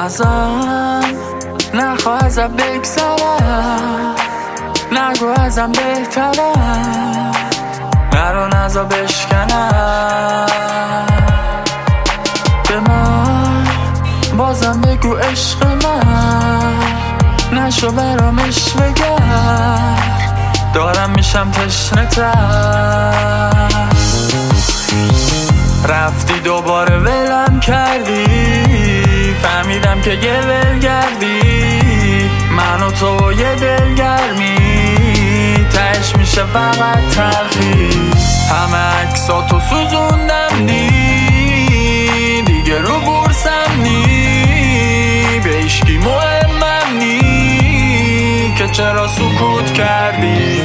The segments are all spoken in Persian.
ازم نخواه ازم بگذرم، نگو ازم بهترم، نرو نزا بشکنم. به من بازم بگو عشق من، نشو برامش بگم دارم میشم تشنه تر. رفتی دوباره ولم کردی، فهمیدم که یه ولگردی، من و تو و یه دلگرمی، تهش میشه فقط تلخی. همه عکساتو سوزوندم دیگه رو بورسم به هیچکی مهمم که چرا سکوت کردی.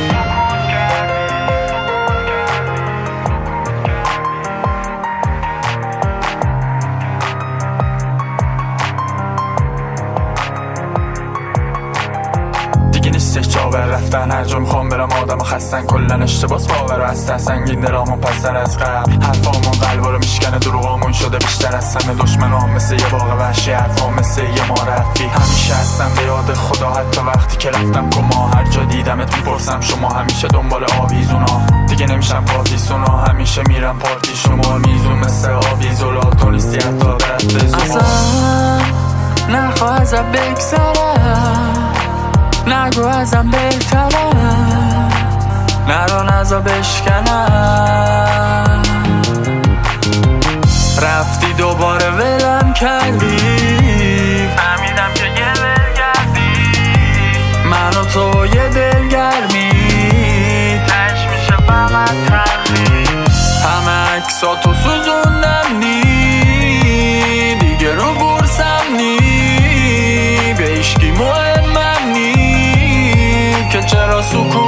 نیستش جا بر رفتن، هر جا میخوام برم آدم خستن، کلن اشتباس باور و هستن، سنگین درامون پستر از قبل، حرفامون قلبا رو میشکنه، دروغامون شده بیشتر از همه، دشمنام مثل یه باغ وحشی، حرفام مثل یه مارفی، همیشه هستم به یاد خدا، حتی وقتی که رفتم کما، هر جا دیدمت میپرسم شما، همیشه دنبال آویزونا، دیگه نمیشم پارتیسونا، همیشه میرم پارتی شما، میزون مثل آویزولا، تو نیستی حتی درد زما. نخواه ازم بگذرم، نگو ازم بهترم، نرو نزا بشکنم. رفتی دوباره ولم کردی، فهمیدم که یه ولگردی، من و تو یه دلگرمی، تهش میشه فقط تلخی. همه عکساتو سوزوندم دیگه رو بورسم به هیچکی مهمم که چرا سکوت